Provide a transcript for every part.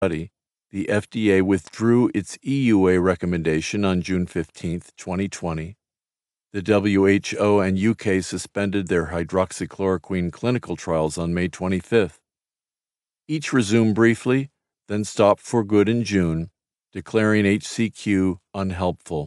study, the FDA withdrew its EUA recommendation on June 15, 2020. The WHO and UK suspended their hydroxychloroquine clinical trials on May 25th. Each resumed briefly, then stopped for good in June, declaring HCQ unhelpful.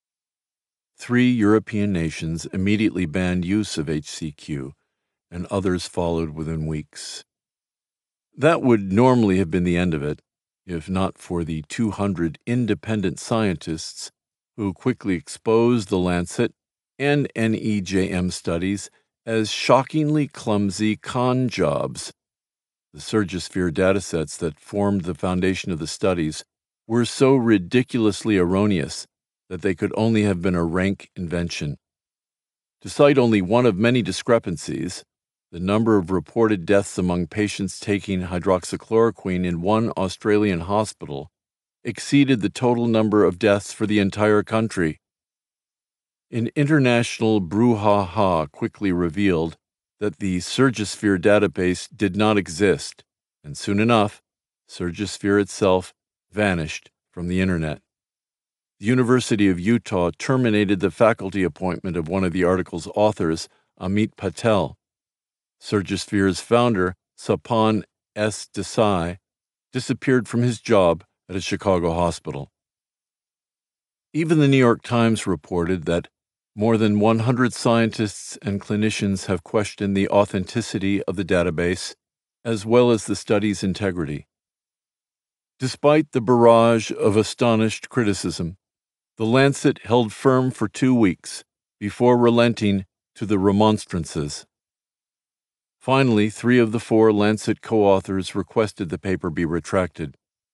3 European nations immediately banned use of HCQ, and others followed within weeks. That would normally have been the end of it, if not for the 200 independent scientists who quickly exposed the Lancet and NEJM studies as shockingly clumsy con jobs. The Surgisphere datasets that formed the foundation of the studies were so ridiculously erroneous that they could only have been a rank invention. To cite only one of many discrepancies, the number of reported deaths among patients taking hydroxychloroquine in one Australian hospital exceeded the total number of deaths for the entire country. An international brouhaha quickly revealed that the Surgisphere database did not exist, and soon enough, Surgisphere itself vanished from the internet. The University of Utah terminated the faculty appointment of one of the article's authors, Amit Patel. Surgisphere's founder, Sapan S. Desai, disappeared from his job at a Chicago hospital. Even the New York Times reported that more than 100 scientists and clinicians have questioned the authenticity of the database, as well as the study's integrity. Despite the barrage of astonished criticism, the Lancet held firm for 2 weeks before relenting to the remonstrances. Finally, 3 of the 4 Lancet co-authors requested the paper be retracted.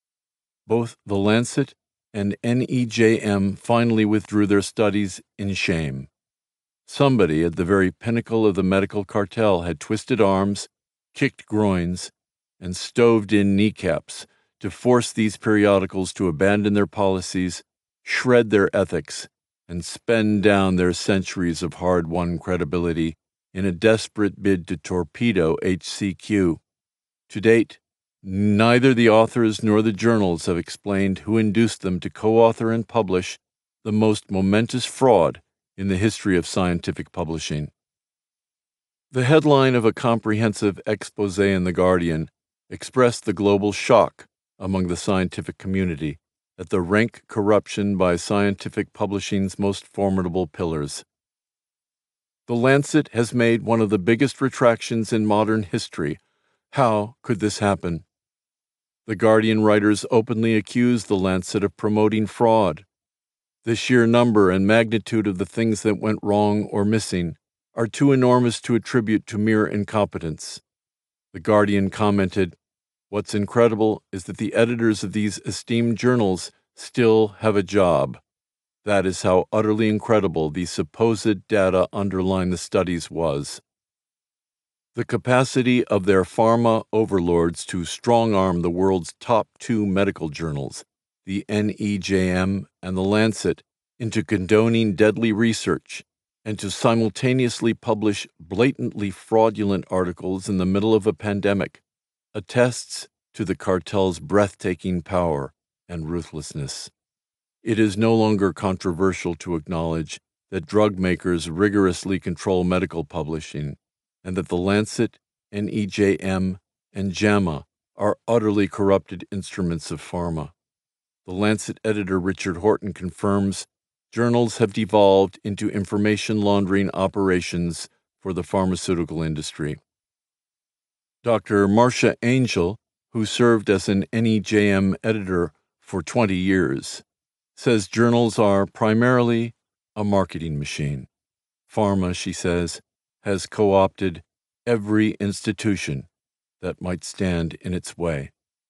Both the Lancet and NEJM finally withdrew their studies in shame. Somebody at the very pinnacle of the medical cartel had twisted arms, kicked groins, and stoved in kneecaps to force these periodicals to abandon their policies, shred their ethics, and spend down their centuries of hard-won credibility in a desperate bid to torpedo HCQ. To date, neither the authors nor the journals have explained who induced them to co-author and publish the most momentous fraud in the history of scientific publishing. The headline of a comprehensive expose in The Guardian expressed the global shock among the scientific community at the rank corruption by scientific publishing's most formidable pillars. The Lancet has made one of the biggest retractions in modern history. How could this happen? The Guardian writers openly accuse the Lancet of promoting fraud. The sheer number and magnitude of the things that went wrong or missing are too enormous to attribute to mere incompetence. The Guardian commented, "What's incredible is that the editors of these esteemed journals still have a job. That is how utterly incredible the supposed data underlying the studies was." The capacity of their pharma overlords to strong-arm the world's top 2 medical journals, the NEJM and the Lancet, into condoning deadly research and to simultaneously publish blatantly fraudulent articles in the middle of a pandemic attests to the cartel's breathtaking power and ruthlessness. It is no longer controversial to acknowledge that drug makers rigorously control medical publishing and that the Lancet, NEJM, and JAMA are utterly corrupted instruments of pharma. The Lancet editor Richard Horton confirms journals have devolved into information laundering operations for the pharmaceutical industry. Dr. Marcia Angel, who served as an NEJM editor for 20 years, says journals are primarily a marketing machine. Pharma, she says, has co-opted every institution that might stand in its way.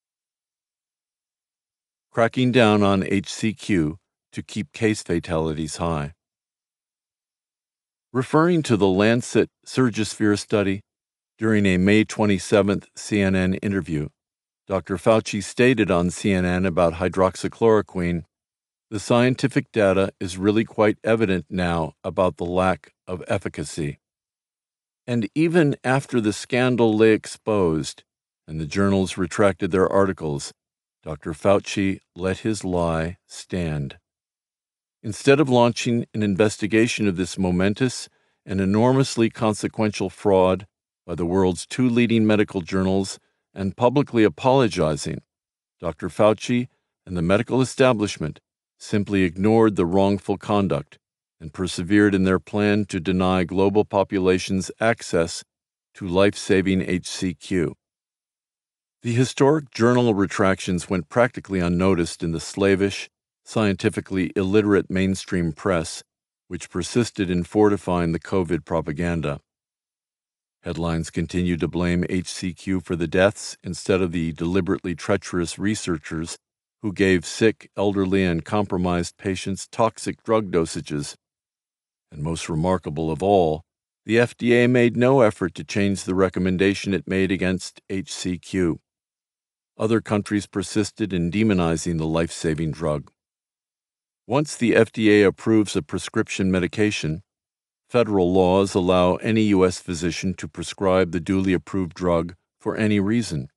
Cracking down on HCQ to keep case fatalities high. Referring to the Lancet Surgisphere study during a May 27th CNN interview, Dr. Fauci stated on CNN about hydroxychloroquine, "The scientific data is really quite evident now about the lack of efficacy." And even after the scandal lay exposed and the journals retracted their articles, Dr. Fauci let his lie stand. Instead of launching an investigation of this momentous and enormously consequential fraud by the world's two leading medical journals and publicly apologizing, Dr. Fauci and the medical establishment simply ignored the wrongful conduct and persevered in their plan to deny global populations access to life-saving HCQ. The historic journal retractions went practically unnoticed in the slavish, scientifically illiterate mainstream press, which persisted in fortifying the COVID propaganda. Headlines continued to blame HCQ for the deaths instead of the deliberately treacherous researchers who gave sick, elderly, and compromised patients toxic drug dosages. And most remarkable of all, the FDA made no effort to change the recommendation it made against HCQ. Other countries persisted in demonizing the life-saving drug. Once the FDA approves a prescription medication, federal laws allow any U.S. physician to prescribe the duly approved drug for any reason.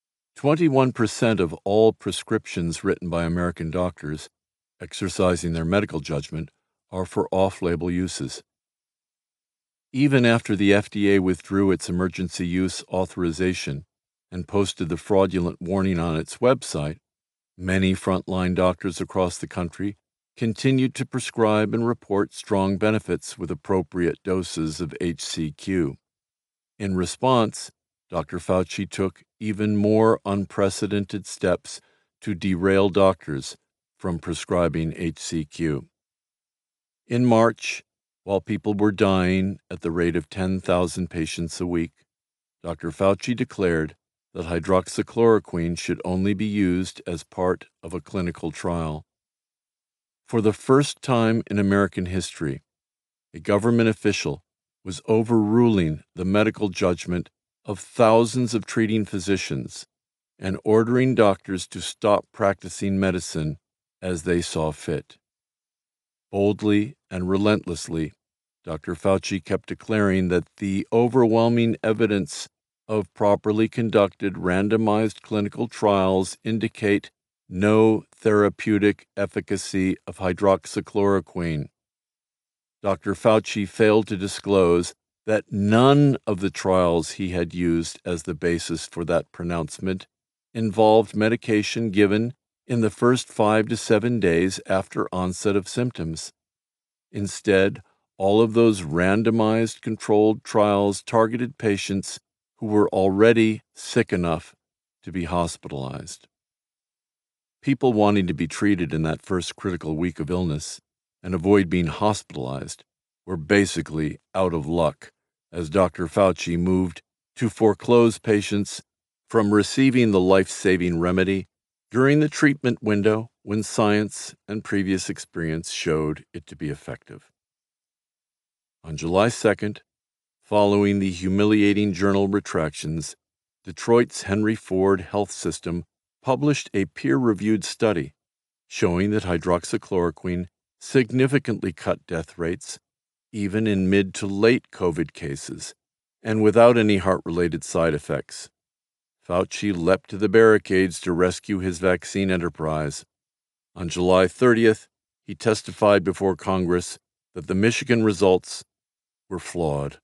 21% of all prescriptions written by American doctors, exercising their medical judgment, are for off-label uses. Even after the FDA withdrew its emergency use authorization and posted the fraudulent warning on its website, many frontline doctors across the country continued to prescribe and report strong benefits with appropriate doses of HCQ. In response, Dr. Fauci took even more unprecedented steps to derail doctors from prescribing HCQ. In March, while people were dying at the rate of 10,000 patients a week, Dr. Fauci declared that hydroxychloroquine should only be used as part of a clinical trial. For the first time in American history, a government official was overruling the medical judgment of thousands of treating physicians and ordering doctors to stop practicing medicine as they saw fit. Boldly and relentlessly, Dr. Fauci kept declaring that the overwhelming evidence of properly conducted randomized clinical trials indicate no therapeutic efficacy of hydroxychloroquine. Dr. Fauci failed to disclose that none of the trials he had used as the basis for that pronouncement involved medication given in the first 5 to 7 days after onset of symptoms. Instead, all of those randomized controlled trials targeted patients who were already sick enough to be hospitalized. People wanting to be treated in that first critical week of illness and avoid being hospitalized were basically out of luck as Dr. Fauci moved to foreclose patients from receiving the life-saving remedy during the treatment window when science and previous experience showed it to be effective. On July 2nd, following the humiliating journal retractions, Detroit's Henry Ford Health System published a peer-reviewed study showing that hydroxychloroquine significantly cut death rates, even in mid to late COVID cases, and without any heart-related side effects. Fauci leapt to the barricades to rescue his vaccine enterprise. On July 30th, he testified before Congress that the Michigan results were flawed.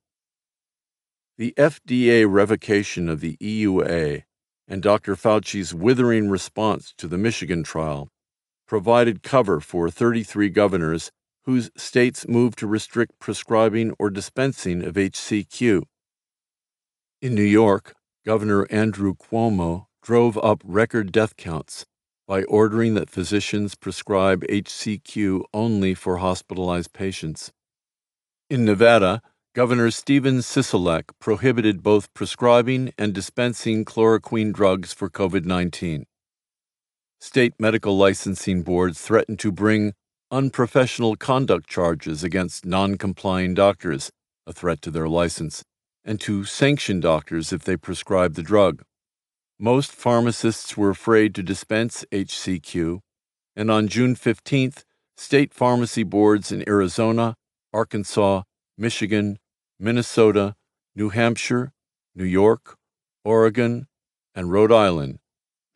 The FDA revocation of the EUA and Dr. Fauci's withering response to the Michigan trial provided cover for 33 governors whose states moved to restrict prescribing or dispensing of HCQ. In New York, Governor Andrew Cuomo drove up record death counts by ordering that physicians prescribe HCQ only for hospitalized patients. In Nevada, Governor Stephen Sisolak prohibited both prescribing and dispensing chloroquine drugs for COVID-19. State medical licensing boards threatened to bring unprofessional conduct charges against non-complying doctors, a threat to their license, and to sanction doctors if they prescribe the drug. Most pharmacists were afraid to dispense HCQ, and on June 15th, state pharmacy boards in Arizona, Arkansas, Michigan, Minnesota, New Hampshire, New York, Oregon, and Rhode Island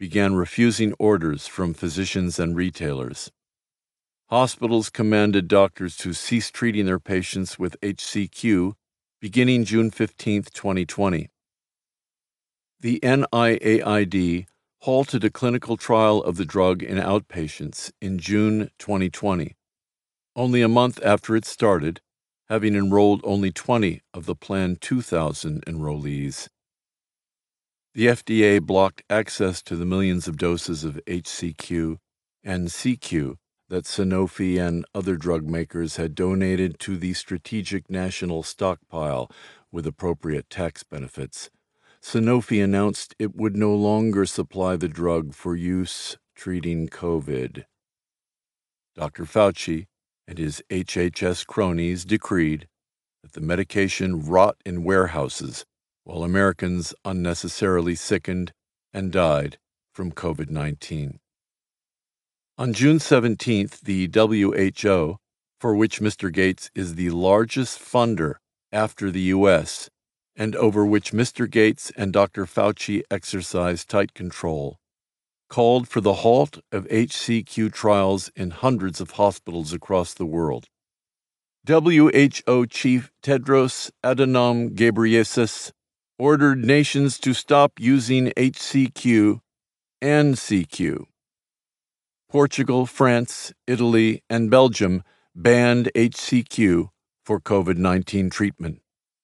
began refusing orders from physicians and retailers. Hospitals commanded doctors to cease treating their patients with HCQ beginning June 15, 2020. The NIAID halted a clinical trial of the drug in outpatients in June 2020, only a month after it started, having enrolled only 20 of the planned 2,000 enrollees. The FDA blocked access to the millions of doses of HCQ and CQ that Sanofi and other drug makers had donated to the Strategic National Stockpile with appropriate tax benefits. Sanofi announced it would no longer supply the drug for use treating COVID. Dr. Fauci and his HHS cronies decreed that the medication rot in warehouses while Americans unnecessarily sickened and died from COVID-19. On June 17th, the WHO, for which Mr. Gates is the largest funder after the U.S., and over which Mr. Gates and Dr. Fauci exercise tight control, called for the halt of HCQ trials in hundreds of hospitals across the world. WHO Chief Tedros Adhanom Ghebreyesus ordered nations to stop using HCQ and CQ. Portugal, France, Italy, and Belgium banned HCQ for COVID-19 treatment.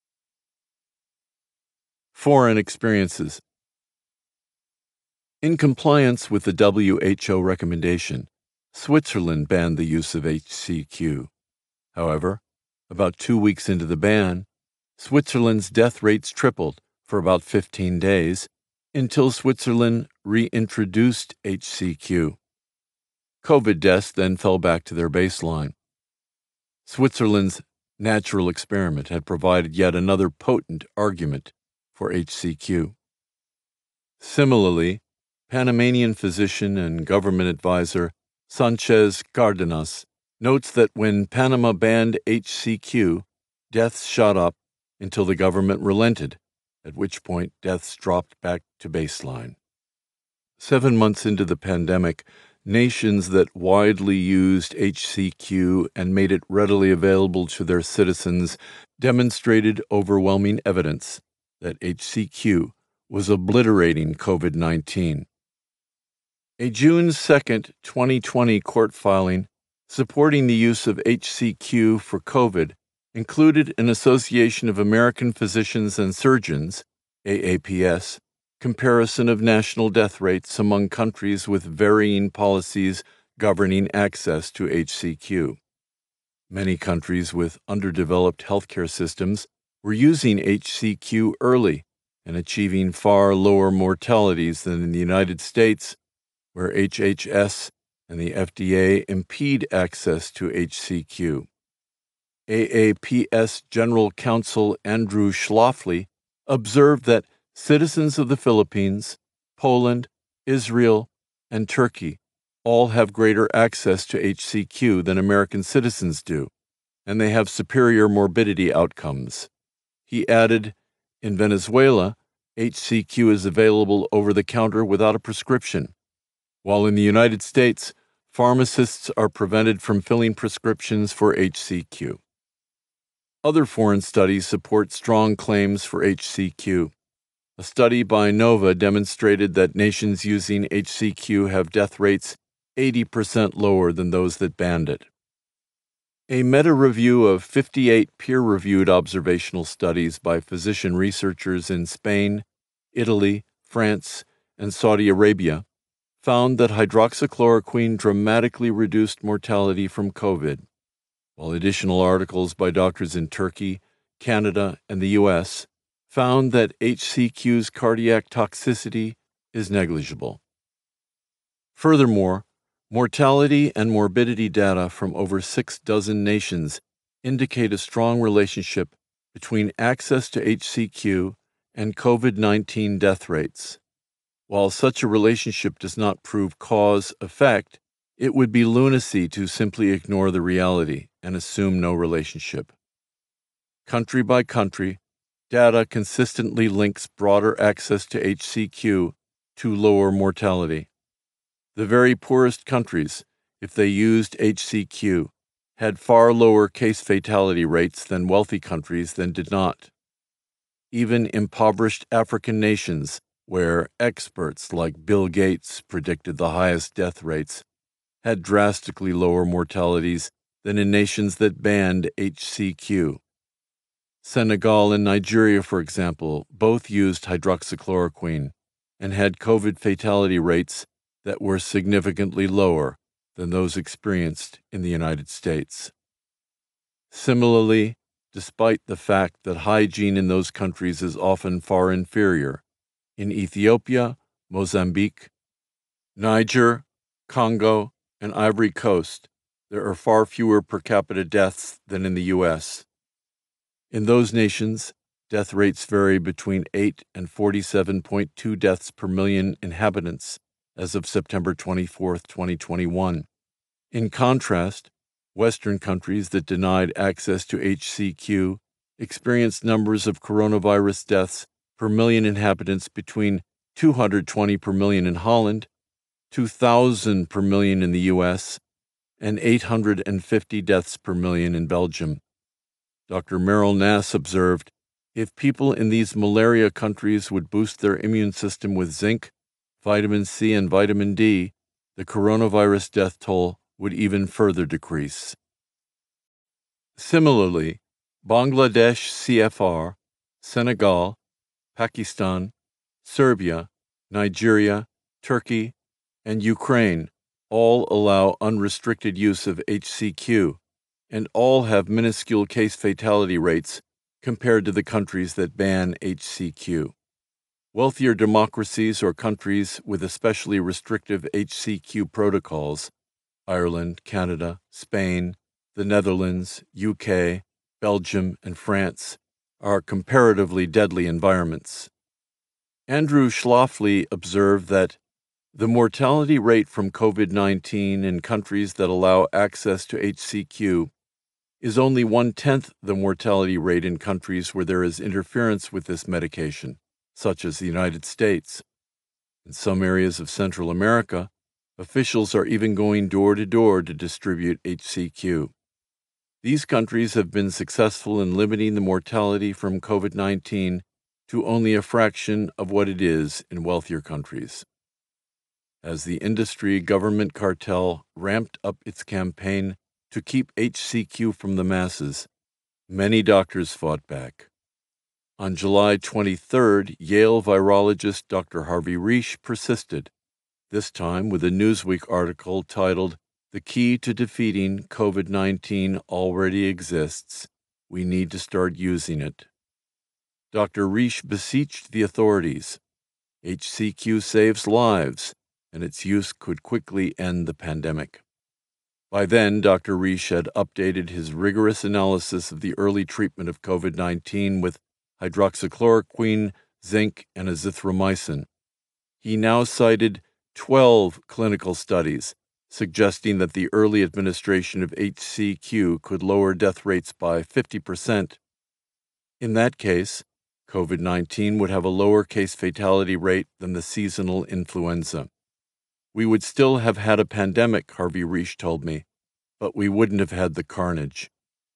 Foreign experiences. In compliance with the WHO recommendation, Switzerland banned the use of HCQ. However, about 2 weeks into the ban, Switzerland's death rates tripled for about 15 days until Switzerland reintroduced HCQ. COVID deaths then fell back to their baseline. Switzerland's natural experiment had provided yet another potent argument for HCQ. Similarly, Panamanian physician and government advisor Sanchez Cardenas notes that when Panama banned HCQ, deaths shot up until the government relented, at which point deaths dropped back to baseline. 7 months into the pandemic, nations that widely used HCQ and made it readily available to their citizens demonstrated overwhelming evidence that HCQ was obliterating COVID-19. A June 2, 2020 court filing supporting the use of HCQ for COVID included an Association of American Physicians and Surgeons, AAPS, comparison of national death rates among countries with varying policies governing access to HCQ. Many countries with underdeveloped healthcare systems were using HCQ early and achieving far lower mortalities than in the United States, where HHS and the FDA impede access to HCQ. AAPS General Counsel Andrew Schlafly observed that citizens of the Philippines, Poland, Israel, and Turkey all have greater access to HCQ than American citizens do, and they have superior morbidity outcomes. He added, in Venezuela, HCQ is available over the counter without a prescription, while in the United States, pharmacists are prevented from filling prescriptions for HCQ. Other foreign studies support strong claims for HCQ. A study by Nova demonstrated that nations using HCQ have death rates 80% lower than those that banned it. A meta-review of 58 peer-reviewed observational studies by physician researchers in Spain, Italy, France, and Saudi Arabia found that hydroxychloroquine dramatically reduced mortality from COVID, while additional articles by doctors in Turkey, Canada, and the U.S. found that HCQ's cardiac toxicity is negligible. Furthermore, mortality and morbidity data from over 6 nations indicate a strong relationship between access to HCQ and COVID-19 death rates. While such a relationship does not prove cause-effect, it would be lunacy to simply ignore the reality and assume no relationship. Country by country, data consistently links broader access to HCQ to lower mortality. The very poorest countries, if they used HCQ, had far lower case fatality rates than wealthy countries that did not. Even impoverished African nations, where experts like Bill Gates predicted the highest death rates, had drastically lower mortalities than in nations that banned HCQ. Senegal and Nigeria, for example, both used hydroxychloroquine and had COVID fatality rates that were significantly lower than those experienced in the United States. Similarly, despite the fact that hygiene in those countries is often far inferior, in Ethiopia, Mozambique, Niger, Congo, and Ivory Coast, there are far fewer per capita deaths than in the U.S. In those nations, death rates vary between 8 and 47.2 deaths per million inhabitants as of September 24, 2021. In contrast, Western countries that denied access to HCQ experienced numbers of coronavirus deaths per million inhabitants between 220 per million in Holland, 2,000 per million in the U.S., and 850 deaths per million in Belgium. Dr. Meryl Nass observed, if people in these malaria countries would boost their immune system with zinc, vitamin C, and vitamin D, the coronavirus death toll would even further decrease. Similarly, Bangladesh CFR, Senegal, Pakistan, Serbia, Nigeria, Turkey, and Ukraine all allow unrestricted use of HCQ, and all have minuscule case fatality rates compared to the countries that ban HCQ. Wealthier democracies or countries with especially restrictive HCQ protocols, Ireland, Canada, Spain, the Netherlands, UK, Belgium, and France, are comparatively deadly environments. Andrew Schlafly observed that the mortality rate from COVID-19 in countries that allow access to HCQ is only 1/10 the mortality rate in countries where there is interference with this medication, such as the United States. In some areas of Central America, officials are even going door to door to distribute HCQ. These countries have been successful in limiting the mortality from COVID-19 to only a fraction of what it is in wealthier countries. As the industry-government cartel ramped up its campaign to keep HCQ from the masses, many doctors fought back. On July 23rd, Yale virologist Dr. Harvey Risch persisted, this time with a Newsweek article titled, "The Key to Defeating COVID-19 Already Exists. We Need to Start Using It." Dr. Risch beseeched the authorities. HCQ saves lives, and its use could quickly end the pandemic. By then, Dr. Risch had updated his rigorous analysis of the early treatment of COVID-19 with hydroxychloroquine, zinc, and azithromycin. He now cited 12 clinical studies suggesting that the early administration of HCQ could lower death rates by 50%. In that case, COVID-19 would have a lower case fatality rate than the seasonal influenza. We would still have had a pandemic, Harvey Risch told me, but we wouldn't have had the carnage.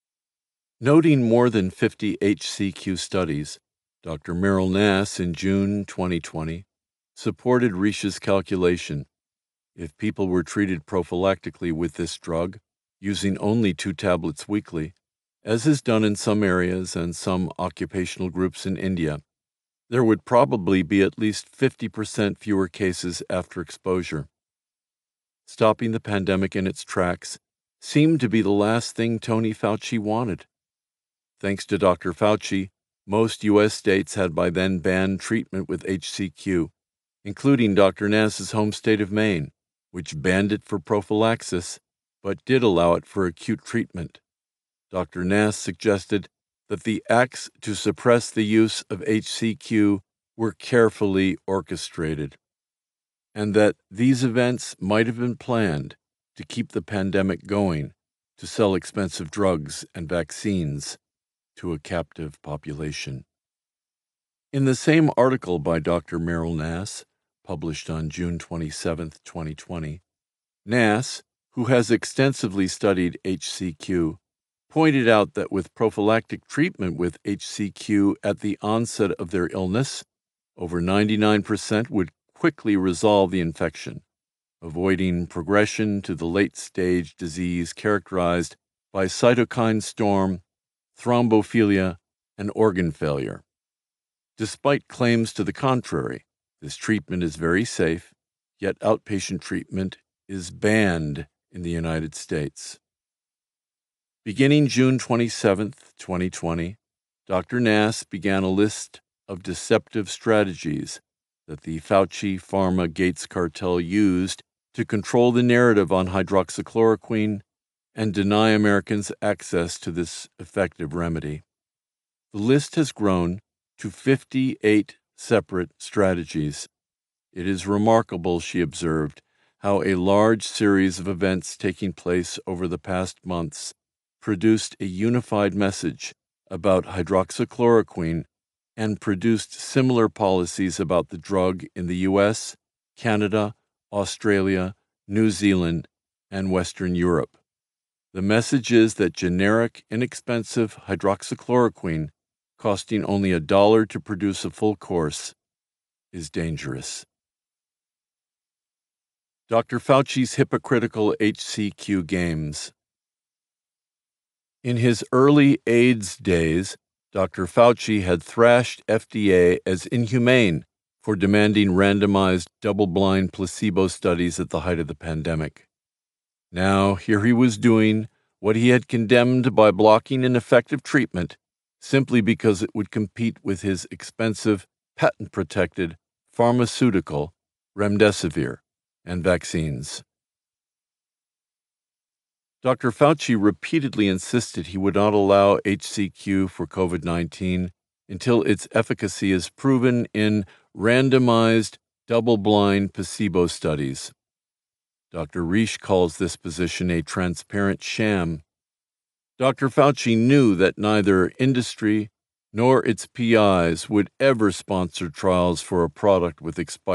Noting more than 50 HCQ studies, Dr. Meryl Nass in June 2020 supported Risch's calculation. If people were treated prophylactically with this drug, using only 2 tablets weekly, as is done in some areas and some occupational groups in India, there would probably be at least 50% fewer cases after exposure. Stopping the pandemic in its tracks seemed to be the last thing Tony Fauci wanted. Thanks to Dr. Fauci, most U.S. states had by then banned treatment with HCQ, including Dr. Nass's home state of Maine, which banned it for prophylaxis, but did allow it for acute treatment. Dr. Nass suggested that the acts to suppress the use of HCQ were carefully orchestrated, and that these events might have been planned to keep the pandemic going, to sell expensive drugs and vaccines to a captive population. In the same article by Dr. Meryl Nass, published on June 27, 2020, Nass, who has extensively studied HCQ, pointed out that with prophylactic treatment with HCQ at the onset of their illness, over 99% would quickly resolve the infection, avoiding progression to the late-stage disease characterized by cytokine storm, thrombophilia, and organ failure. Despite claims to the contrary, this treatment is very safe, yet outpatient treatment is banned in the United States. Beginning June 27, 2020, Dr. Nass began a list of deceptive strategies that the Fauci Pharma Gates cartel used to control the narrative on hydroxychloroquine and deny Americans access to this effective remedy. The list has grown to 58 separate strategies. It is remarkable, she observed, how a large series of events taking place over the past months produced a unified message about hydroxychloroquine and produced similar policies about the drug in the U.S., Canada, Australia, New Zealand, and Western Europe. The message is that generic, inexpensive hydroxychloroquine, costing only $1 to produce a full course, is dangerous. Dr. Fauci's hypocritical HCQ games. In his early AIDS days, Dr. Fauci had thrashed FDA as inhumane for demanding randomized, double-blind placebo studies at the height of the pandemic. Now, here he was doing what he had condemned by blocking an effective treatment simply because it would compete with his expensive, patent-protected pharmaceutical, remdesivir, and vaccines. Dr. Fauci repeatedly insisted he would not allow HCQ for COVID-19 until its efficacy is proven in randomized, double-blind placebo studies. Dr. Risch calls this position a transparent sham. Dr. Fauci knew that neither industry nor its PIs would ever sponsor trials for a product with expired